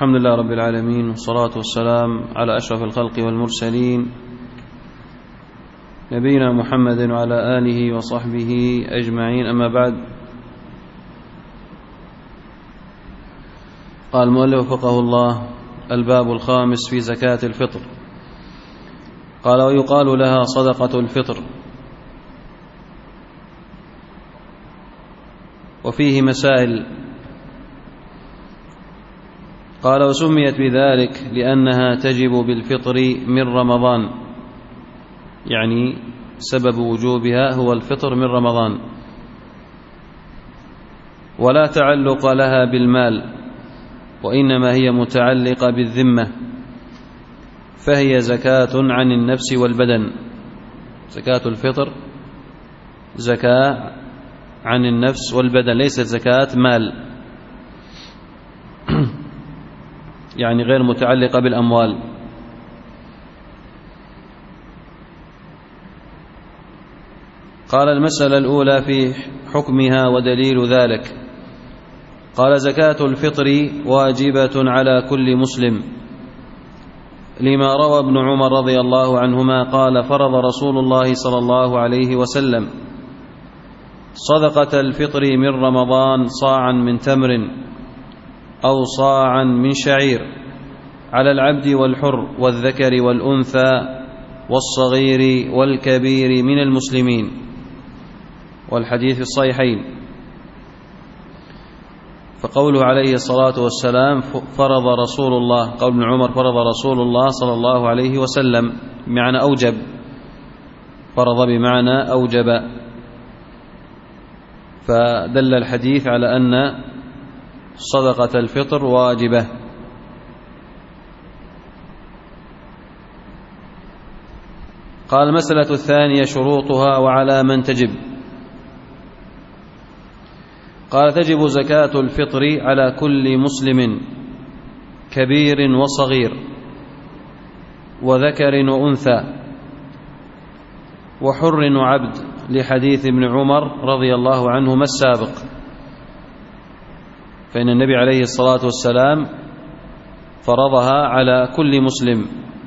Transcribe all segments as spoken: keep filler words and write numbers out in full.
الحمد لله رب العالمين، والصلاة والسلام على أشرف الخلق والمرسلين نبينا محمد وعلى آله وصحبه أجمعين. أما بعد، قال المؤلف وفقه الله: الباب الخامس في زكاة الفطر. قال: ويقال لها صدقة الفطر، وفيه مسائل. قال: وسميت بذلك لأنها تجب بالفطر من رمضان، يعني سبب وجوبها هو الفطر من رمضان، ولا تعلق لها بالمال، وإنما هي متعلقة بالذمة، فهي زكاة عن النفس والبدن. زكاة الفطر زكاة عن النفس والبدن، ليست زكاة مال، يعني غير متعلقة بالأموال. قال: المسألة الأولى في حكمها ودليل ذلك. قال: زكاة الفطر واجبة على كل مسلم، لما روى ابن عمر رضي الله عنهما قال: فرض رسول الله صلى الله عليه وسلم صدقة الفطر من رمضان صاعا من تمر أو صاعا من شعير على العبد والحر والذكر والأنثى والصغير والكبير من المسلمين، والحديث في الصحيحين. فقوله عليه الصلاة والسلام فرض رسول الله، قول ابن عمر فرض رسول الله صلى الله عليه وسلم بمعنى أوجب، فرض بمعنى أوجب، فدل الحديث على أن صدقة الفطر واجبة. قال: المسألة الثانية شروطها وعلى من تجب. قال: تجب زكاة الفطر على كل مسلم كبير وصغير وذكر وأنثى وحر وعبد، لحديث ابن عمر رضي الله عنهما السابق. فإن النبي عليه الصلاة والسلام فرضها على كل مسلم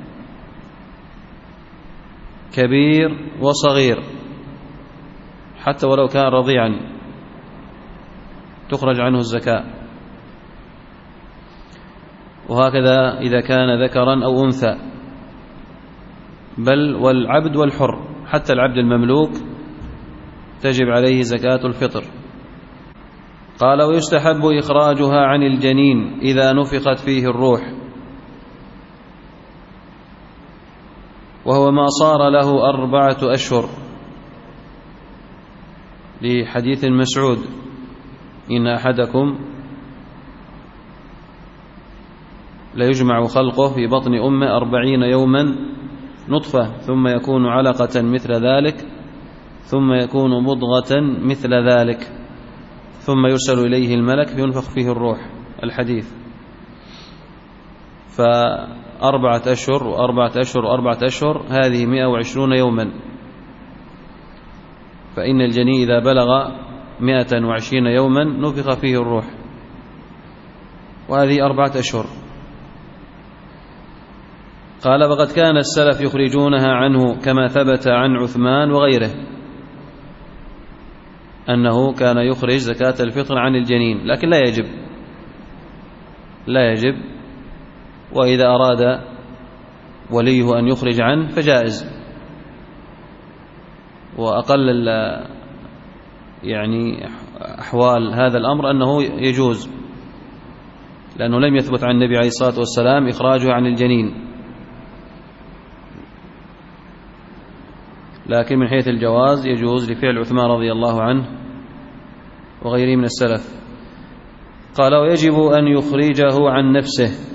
كبير وصغير، حتى ولو كان رضيعا تخرج عنه الزكاة، وهكذا إذا كان ذكرا أو أنثى، بل والعبد والحر، حتى العبد المملوك تجب عليه زكاة الفطر. قال: ويستحب إخراجها عن الجنين إذا نفخت فيه الروح، وهو ما صار له أربعة أشهر، لحديث مسعود: إن أحدكم ليجمع خلقه في بطن أمه أربعين يوما نطفة، ثم يكون علقة مثل ذلك، ثم يكون مضغة مثل ذلك، ثم يرسل إليه الملك فينفخ فيه الروح. الحديث. فأربعة أشهر وأربعة أشهر وأربعة أشهر، هذه مئة وعشرون يوما. فإن الجنين إذا بلغ مئة وعشرين يوما نفخ فيه الروح، وهذه أربعة أشهر. قال: وقد كان السلف يخرجونها عنه، كما ثبت عن عثمان وغيره أنه كان يخرج زكاة الفطر عن الجنين، لكن لا يجب لا يجب وإذا أراد وليه أن يخرج عنه فجائز. وأقل يعني أحوال هذا الأمر أنه يجوز، لأنه لم يثبت عن النبي عليه الصلاة والسلام إخراجه عن الجنين، لكن من حيث الجواز يجوز لفعل عثمان رضي الله عنه وغيره من السلف. قال: ويجب أن يخرجه عن نفسه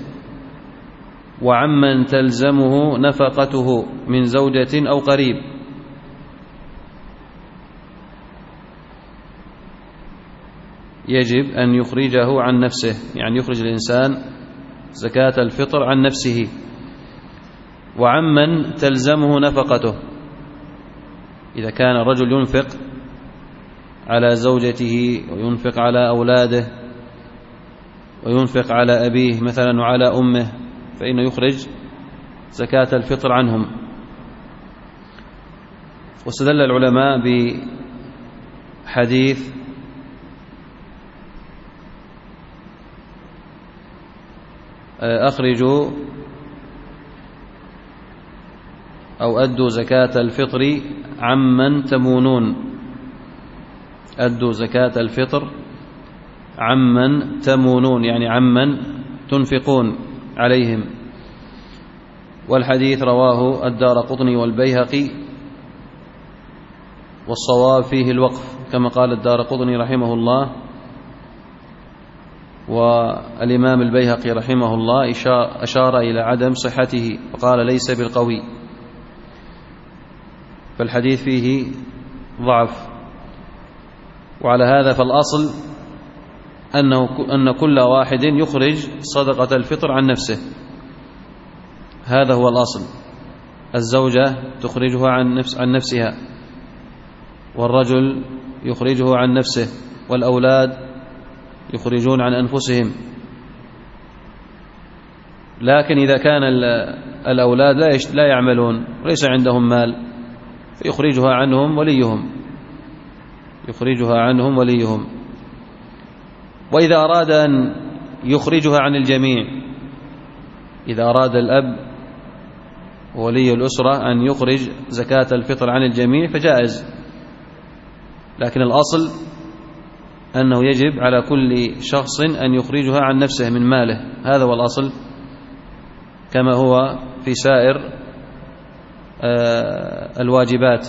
وعمن تلزمه نفقته من زوجة أو قريب. يجب أن يخرجه عن نفسه، يعني يخرج الإنسان زكاة الفطر عن نفسه، وعمن تلزمه نفقته. إذا كان الرجل ينفق على زوجته وينفق على أولاده وينفق على أبيه مثلا وعلى أمه فإنه يخرج زكاة الفطر عنهم. واستدل العلماء بحديث أخرجوا أو أدوا زكاة الفطر عمن تمونون، أدوا زكاة الفطر عمن تمونون يعني عمن تنفقون عليهم. والحديث رواه الدارقطني والبيهقي، والصواب فيه الوقف كما قال الدارقطني رحمه الله، والإمام البيهقي رحمه الله أشار إلى عدم صحته وقال ليس بالقوي، فالحديث فيه ضعف. وعلى هذا فالأصل أنه أن كل واحد يخرج صدقة الفطر عن نفسه، هذا هو الأصل. الزوجة تخرجها عن نفس عن نفسها، والرجل يخرجه عن نفسه، والأولاد يخرجون عن أنفسهم. لكن إذا كان الأولاد لا يعملون وليس عندهم مال فيخرجها عنهم وليهم، يخرجها عنهم وليهم. وإذا أراد أن يخرجها عن الجميع، إذا أراد الأب ولي الأسرة أن يخرج زكاة الفطر عن الجميع فجائز، لكن الأصل أنه يجب على كل شخص أن يخرجها عن نفسه من ماله، هذا هو الأصل كما هو في سائر الواجبات.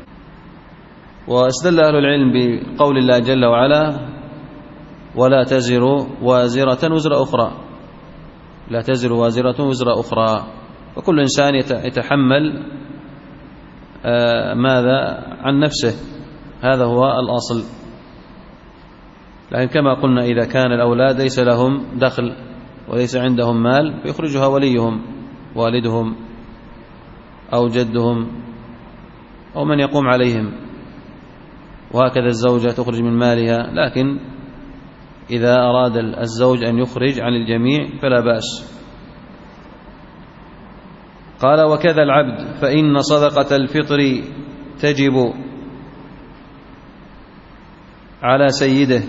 واستدل أهل العلم بقول الله جل وعلا ولا تزر وازرة وزر أخرى، لا تزر وازرة وزر أخرى، فكل إنسان يتحمل ماذا عن نفسه، هذا هو الأصل. لكن كما قلنا إذا كان الأولاد ليس لهم دخل وليس عندهم مال فيخرجها وليهم، والدهم أو جدهم أو من يقوم عليهم، وهكذا الزوجة تخرج من مالها. لكن إذا أراد الزوج أن يخرج عن الجميع فلا بأس. قال وكذا العبد فإن صدقة الفطر تجب على سيده،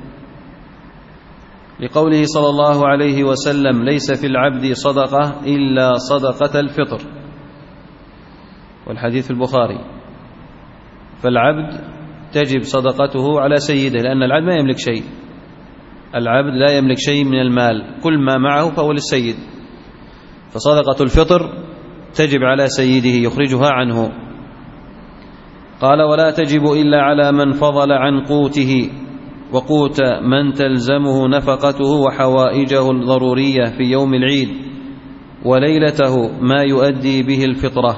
لقوله صلى الله عليه وسلم ليس في العبد صدقة إلا صدقة الفطر، والحديث في البخاري. فالعبد تجب صدقته على سيده، لأن العبد ما يملك شيء، العبد لا يملك شيء من المال، كل ما معه فهو للسيد، فصدقة الفطر تجب على سيده يخرجها عنه. قال ولا تجب إلا على من فضل عن قوته وقوت من تلزمه نفقته وحوائجه الضرورية في يوم العيد وليلته ما يؤدي به الفطرة،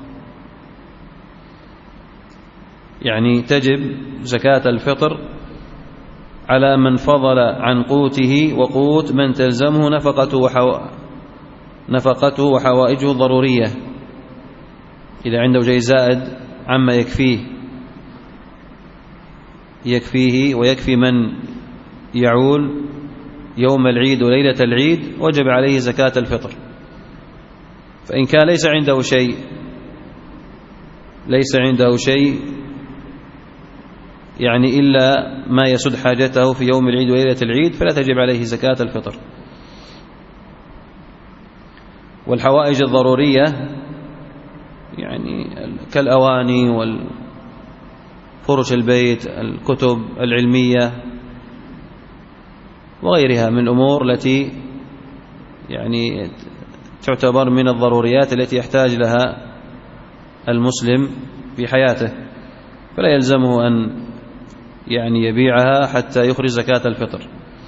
يعني تجب زكاة الفطر على من فضل عن قوته وقوت من تلزمه نفقته وحو... نفقته وحوائجه الضرورية، إذا عنده شيء زائد عما يكفيه يكفيه ويكفي من يعول يوم العيد وليلة العيد وجب عليه زكاة الفطر. فإن كان ليس عنده شيء ليس عنده شيء يعني إلا ما يسد حاجته في يوم العيد وليلة العيد فلا تجب عليه زكاة الفطر. والحوائج الضرورية يعني كالأواني والفرش البيت، الكتب العلمية وغيرها من الأمور التي يعني تعتبر من الضروريات التي يحتاج لها المسلم في حياته، فلا يلزمه أن يعني يبيعها حتى يخرج زكاة الفطر.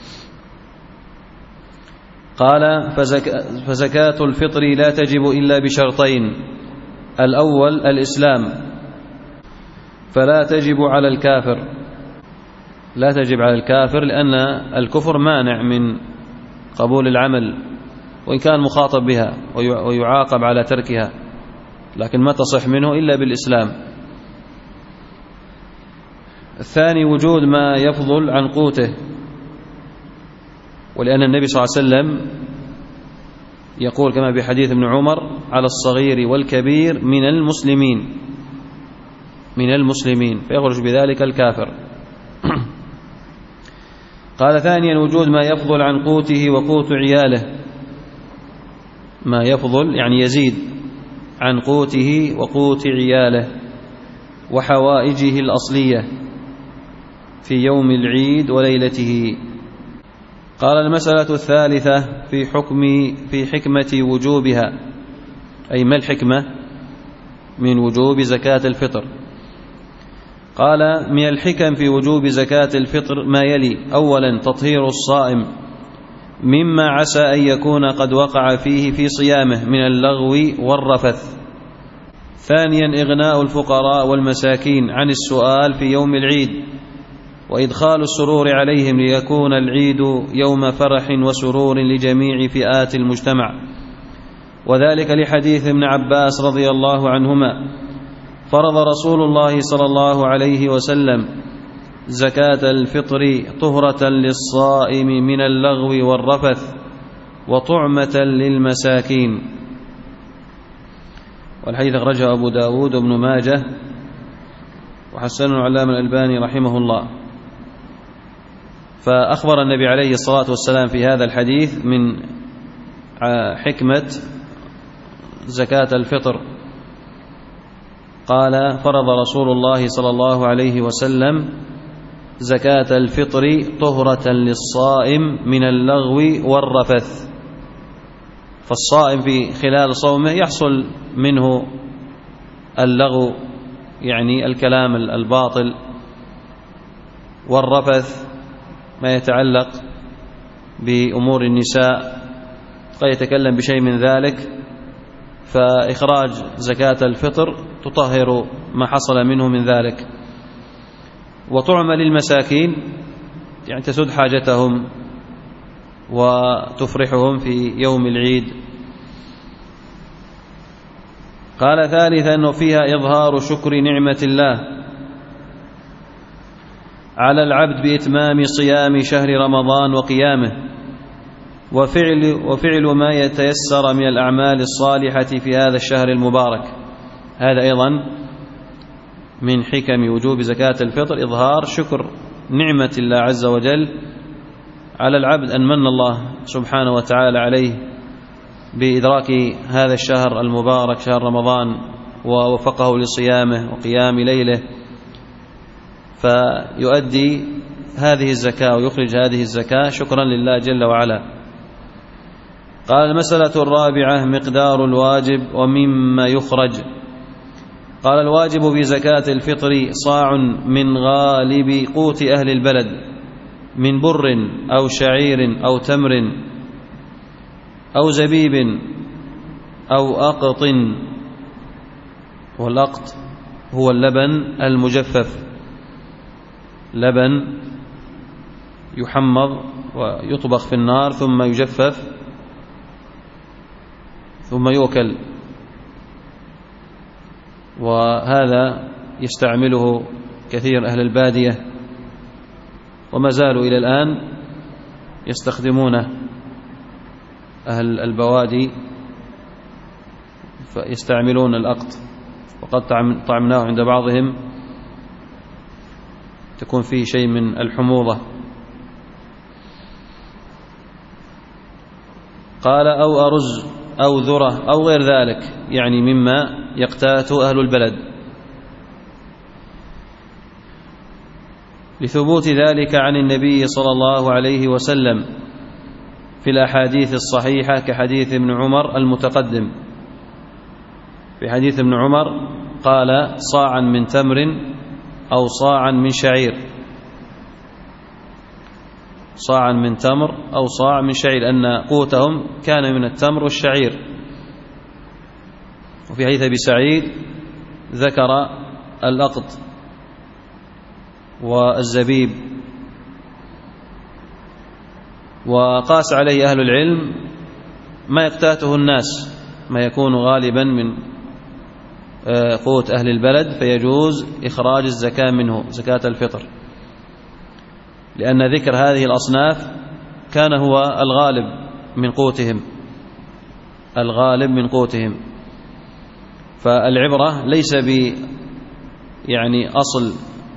قال فزكاة الفطر لا تجب إلا بشرطين: الأول الإسلام، فلا تجب على الكافر، لا تجب على الكافر لأن الكفر مانع من قبول العمل وإن كان مخاطب بها ويعاقب على تركها، لكن ما تصح منه إلا بالإسلام. الثاني وجود ما يفضل عن قوته، ولأن النبي صلى الله عليه وسلم يقول كما في حديث ابن عمر: على الصغير والكبير من المسلمين من المسلمين فيخرج بذلك الكافر. قال: ثانيا وجود ما يفضل عن قوته وقوت عياله، ما يفضل يعني يزيد عن قوته وقوت عياله وحوائجه الأصلية في يوم العيد وليلته. قال: المسألة الثالثة في حكم في حكمة وجوبها، أي ما الحكمة من وجوب زكاة الفطر؟ قال: من الحكم في وجوب زكاة الفطر ما يلي: أولا تطهير الصائم مما عسى أن يكون قد وقع فيه في صيامه من اللغو والرفث. ثانيا إغناء الفقراء والمساكين عن السؤال في يوم العيد وإدخال السرور عليهم ليكون العيد يوم فرح وسرور لجميع فئات المجتمع، وذلك لحديث ابن عباس رضي الله عنهما: فرض رسول الله صلى الله عليه وسلم زكاة الفطر طهرة للصائم من اللغو والرفث وطعمة للمساكين. والحديث أخرجه أبو داود وابن ماجه وحسنه العلامة الألباني رحمه الله. فأخبر النبي عليه الصلاة والسلام في هذا الحديث من حكمة زكاة الفطر. قال: فرض رسول الله صلى الله عليه وسلم زكاة الفطر طهرة للصائم من اللغو والرفث. فالصائم في خلال صومه يحصل منه اللغو يعني الكلام الباطل، والرفث ما يتعلق بأمور النساء قد يتكلم بشيء من ذلك، فإخراج زكاة الفطر تطهر ما حصل منه من ذلك. وطعم للمساكين يعني تسد حاجتهم وتفرحهم في يوم العيد. قال: ثالثا أنه فيها إظهار شكر نعمة الله على العبد بإتمام صيام شهر رمضان وقيامه، وفعل, وفعل ما يتيسر من الأعمال الصالحة في هذا الشهر المبارك. هذا أيضا من حكم وجوب زكاة الفطر إظهار شكر نعمة الله عز وجل على العبد، أن من الله سبحانه وتعالى عليه بإدراك هذا الشهر المبارك شهر رمضان ووفقه لصيامه وقيام ليله، فيؤدي هذه الزكاة ويخرج هذه الزكاة شكرا لله جل وعلا. قال: المسألة الرابعة مقدار الواجب ومما يخرج. قال: الواجب في زكاة الفطر صاع من غالب قوت أهل البلد من بر أو شعير أو تمر أو زبيب أو أقط. والأقط هو اللبن المجفف، لبن يحمض ويطبخ في النار ثم يجفف ثم يؤكل، وهذا يستعمله كثير أهل البادية وما زالوا إلى الآن يستخدمونه أهل البوادي، فيستعملون الأقط، وقد طعمناه عند بعضهم تكون فيه شيء من الحموضة. قال: أو أرز أو ذرة أو غير ذلك، يعني مما يقتات أهل البلد، لثبوت ذلك عن النبي صلى الله عليه وسلم في الأحاديث الصحيحة كحديث ابن عمر المتقدم. في حديث ابن عمر قال: صاعا من تمر أو صاعا من شعير، صاعا من تمر أو صاع من شعير، أن قوتهم كان من التمر والشعير. وفي حديث أبي سعيد ذكر الأقط والزبيب. وقاس عليه أهل العلم ما يقتاته الناس، ما يكون غالبا من قوت أهل البلد، فيجوز إخراج الزكاة منه، زكاة الفطر، لأن ذكر هذه الأصناف كان هو الغالب من قوتهم الغالب من قوتهم. فالعبرة ليس ب يعني أصل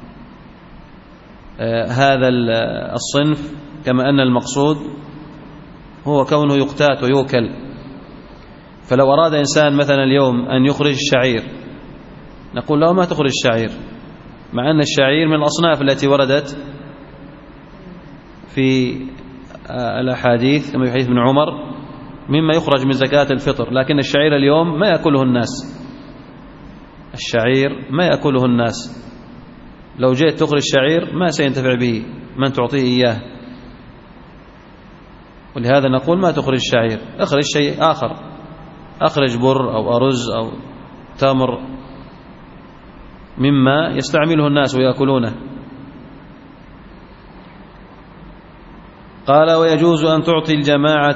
آه هذا الصنف، كما أن المقصود هو كونه يقتات ويوكل. فلو أراد إنسان مثلا اليوم أن يخرج الشعير نقول له ما تخرج الشعير، مع أن الشعير من الأصناف التي وردت في الأحاديث كما في حديث ابن عمر مما يخرج من زكاة الفطر، لكن الشعير اليوم ما يأكله الناس، الشعير ما يأكله الناس. لو جئت تخرج الشعير ما سينتفع به من تعطيه إياه، ولهذا نقول ما تخرج الشعير، اخرج شيء آخر، أخرج بر أو أرز أو تمر مما يستعمله الناس ويأكلونه. قال ويجوز أن تعطي الجماعة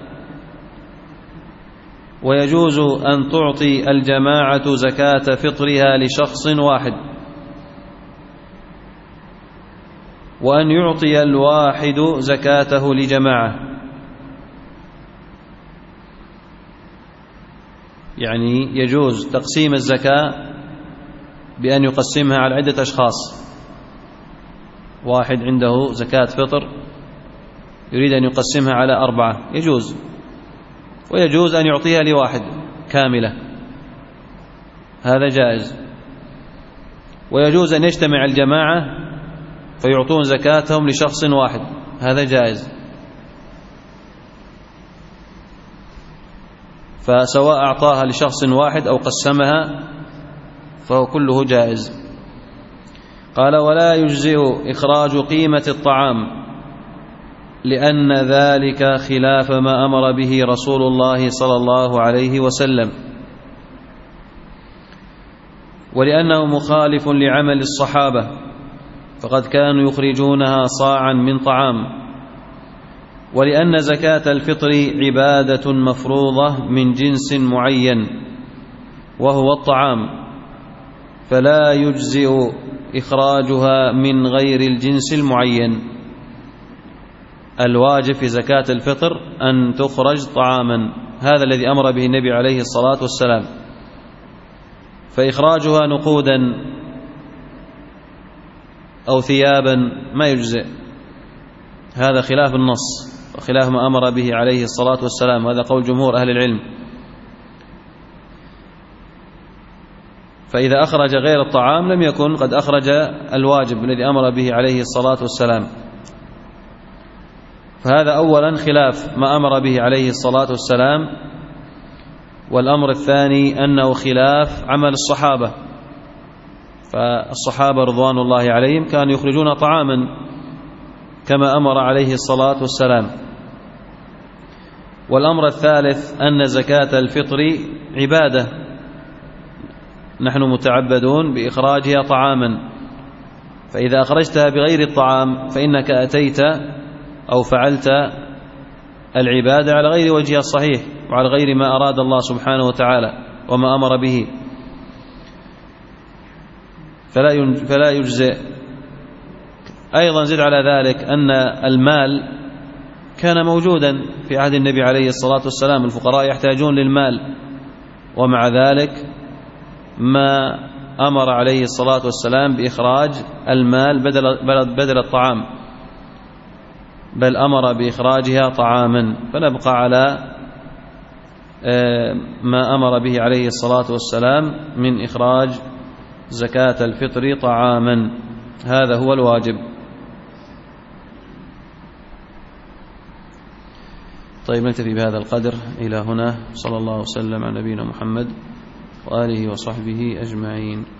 ويجوز أن تعطي الجماعة زكاة فطرها لشخص واحد، وأن يعطي الواحد زكاته لجماعة. يعني يجوز تقسيم الزكاة بأن يقسمها على عدة أشخاص، واحد عنده زكاة فطر يريد أن يقسمها على أربعة يجوز، ويجوز أن يعطيها لواحد كاملة هذا جائز، ويجوز أن يجتمع الجماعة فيعطون زكاتهم لشخص واحد هذا جائز. فسواء أعطاها لشخص واحد أو قسمها فهو كله جائز. قال ولا يجزئ إخراج قيمة الطعام لأن ذلك خلاف ما أمر به رسول الله صلى الله عليه وسلم، ولأنه مخالف لعمل الصحابة فقد كانوا يخرجونها صاعا من طعام، ولأن زكاة الفطر عبادة مفروضة من جنس معين وهو الطعام، فلا يجزئ إخراجها من غير الجنس المعين. الواجب في زكاة الفطر أن تخرج طعاما، هذا الذي أمر به النبي عليه الصلاة والسلام، فإخراجها نقودا أو ثيابا ما يجزئ، هذا خلاف النص وخلاف ما أمر به عليه الصلاة والسلام، هذا قول جمهور أهل العلم. فإذا أخرج غير الطعام لم يكن قد أخرج الواجب الذي أمر به عليه الصلاة والسلام. فهذا أولا خلاف ما أمر به عليه الصلاة والسلام. والأمر الثاني أنه خلاف عمل الصحابة، فالصحابة رضوان الله عليهم كانوا يخرجون طعاما كما أمر عليه الصلاة والسلام. والأمر الثالث أن زكاة الفطر عبادة، نحن متعبدون بإخراجها طعاما، فإذا أخرجتها بغير الطعام فإنك أتيت أو فعلت العبادة على غير وجهها الصحيح وعلى غير ما أراد الله سبحانه وتعالى وما أمر به، فلا يجزئ. أيضا زد على ذلك أن المال كان موجودا في عهد النبي عليه الصلاة والسلام، الفقراء يحتاجون للمال، ومع ذلك ما أمر عليه الصلاة والسلام بإخراج المال بدل, بدل الطعام، بل أمر بإخراجها طعاما. فنبقى على ما أمر به عليه الصلاة والسلام من إخراج زكاة الفطر طعاما، هذا هو الواجب. طيب نكتفي بهذا القدر إلى هنا، صلى الله وسلم على نبينا محمد وآله وصحبه أجمعين.